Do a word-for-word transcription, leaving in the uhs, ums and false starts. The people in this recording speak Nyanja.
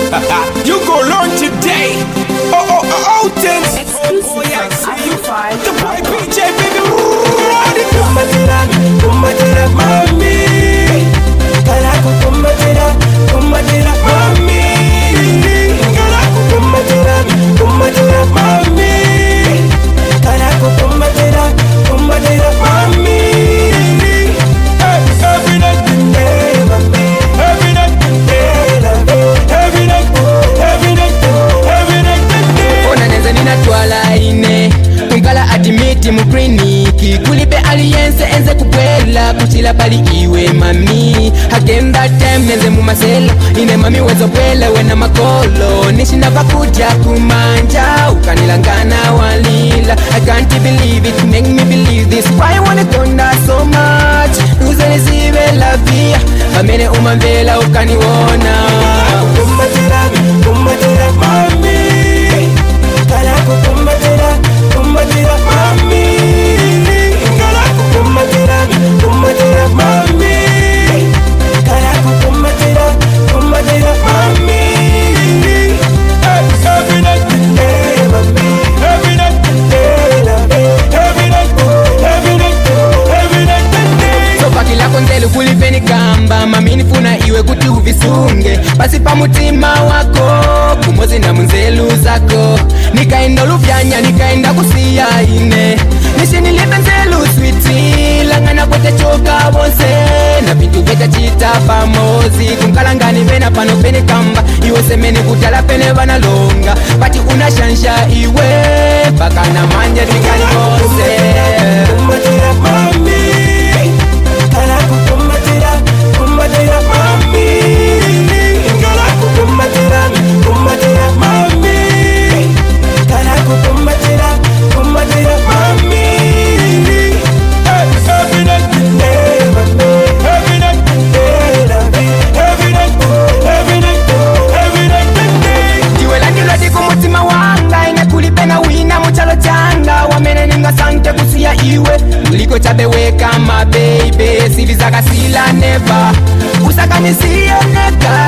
You go learn today. Oh, oh, oh, oh, things. Oh, yeah, I see you. The boy P J, baby. Kumbatira, kumbatira, mami. Kalaku kumbatira, kumbatira, mami. Kalaku kumbatira, kumbatira, mami. Kalaku kumbatira, kumbatira, mami. Every night, mami. Every night, every night, every night, every night. Ona neza ninatwala ine Tunkala admiti mukliniki Kulipe aliyense enze kukwela Kuchila pali iwe mami Again that time nenze mumaselo Ine mami wezo kwela wena makolo Nishinda pakuja kumanja Ukanilangana walila I can't believe it, make me believe this Why you wanna donda so much Nuze nisive la via Amene umambela ukaniwona Kumbatira, kumbatira, mami. Kalaku kumbatira, kumbatira, mami. Kalaku kumbatira, kumbatira, mami. Kalaku kumbatira, kumbatira, mami. Every night, hey, mami. Every night, hey, love. Every night, every night, every night, hey. Sofa kila konzelu kulipeni kamba Mami nifuna iwe kuti uvisunge Pasi pa mutima wako Kumozi na munzelu zako Nikaenda luvyanya, nikaenda kusiya ine Nishi nilipe nzelu switi Langana kwete choka bonse Na bintu veta chita pamozi Kunkalangani vena pano pene kamba Iwe semeni kutala pene vana longa Pati unashansha iwe Baka na manje nikani bonse Kumbatira, mami. Kalaku kumbatira, kumbatira, mami. Kalaku kumbatira, kumbatira, mami. Kalaku kumbatira, kumbatira, mami. Every night, hey, mami. Every night, hey, love. Every night, every night, every night, hey. Tiwe landilwa diku mutima wanga Ine kulipena wina muchalo changa Wamene ninga sante kusiya iwe Muliko chabeweka ma baby Sili zaka sila never Usaka nisiye neka